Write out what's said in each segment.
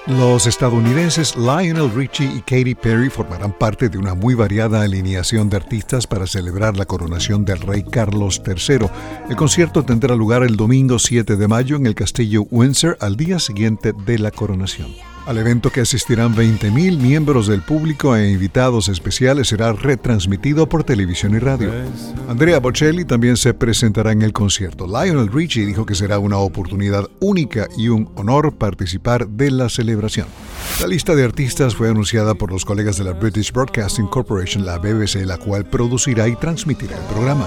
Los estadounidenses Lionel Richie y Katy Perry formarán parte de una muy variada alineación de artistas para celebrar la coronación del rey Carlos III. El concierto tendrá lugar el domingo 7 de mayo en el Castillo Windsor al día siguiente de la coronación. Al evento, que asistirán 20,000 miembros del público e invitados especiales, será retransmitido por televisión y radio. Andrea Bocelli también se presentará en el concierto. Lionel Richie dijo que será una oportunidad única y un honor participar de la celebración. La lista de artistas fue anunciada por los colegas de la British Broadcasting Corporation, la BBC, la cual producirá y transmitirá el programa.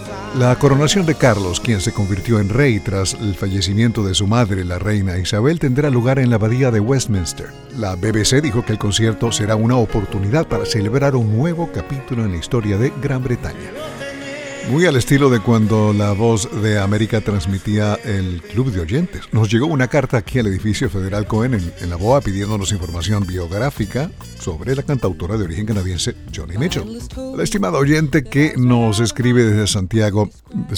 La coronación de Carlos, quien se convirtió en rey tras el fallecimiento de su madre, la reina Isabel, tendrá lugar en la abadía de Westminster. La BBC dijo que el concierto será una oportunidad para celebrar un nuevo capítulo en la historia de Gran Bretaña. Muy al estilo de cuando La Voz de América transmitía el Club de Oyentes. Nos llegó una carta aquí al edificio Federal Cohen en la BOA pidiéndonos información biográfica sobre la cantautora de origen canadiense Joni Mitchell. La estimada oyente que nos escribe desde Santiago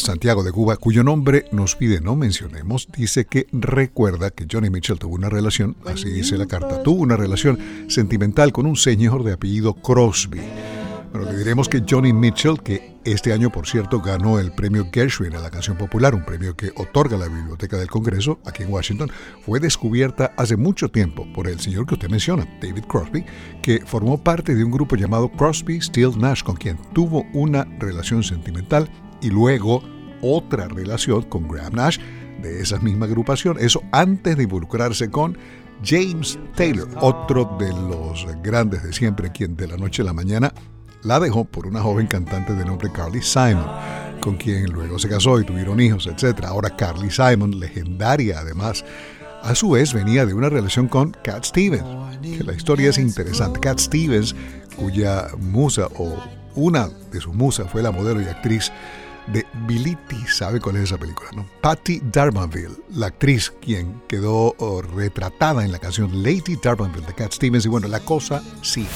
de Cuba, cuyo nombre nos pide no mencionemos, dice que recuerda que Joni Mitchell tuvo una relación, así dice la carta, tuvo una relación sentimental con un señor de apellido Crosby. Bueno, le diremos que Joni Mitchell, que este año, por cierto, ganó el premio Gershwin a la canción popular, un premio que otorga la Biblioteca del Congreso aquí en Washington, fue descubierta hace mucho tiempo por el señor que usted menciona, David Crosby, que formó parte de un grupo llamado Crosby, Stills, Nash, con quien tuvo una relación sentimental y luego otra relación con Graham Nash de esa misma agrupación, eso antes de involucrarse con James Taylor, otro de los grandes de siempre, quien de la noche a la mañana la dejó por una joven cantante de nombre Carly Simon, con quien luego se casó y tuvieron hijos, etc. Ahora Carly Simon, legendaria además, a su vez venía de una relación con Cat Stevens, que la historia es interesante. Cat Stevens, cuya musa o una de sus musas fue la modelo y actriz de Bility, ¿sabe cuál es esa película, no? Patty D'Arbanville, la actriz quien quedó retratada en la canción Lady D'Arbanville de Cat Stevens, y bueno, la cosa sigue.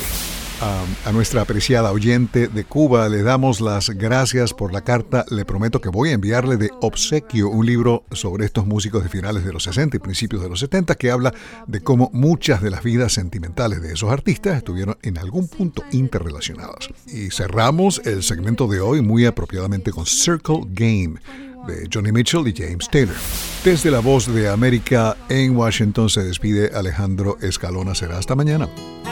A nuestra apreciada oyente de Cuba le damos las gracias por la carta. Le prometo que voy a enviarle de obsequio un libro sobre estos músicos de finales de los 60 y principios de los 70 que habla de cómo muchas de las vidas sentimentales de esos artistas estuvieron en algún punto interrelacionadas. Y cerramos el segmento de hoy muy apropiadamente con Circle Game de Joni Mitchell y James Taylor. Desde La Voz de América en Washington se despide Alejandro Escalona. Será hasta mañana.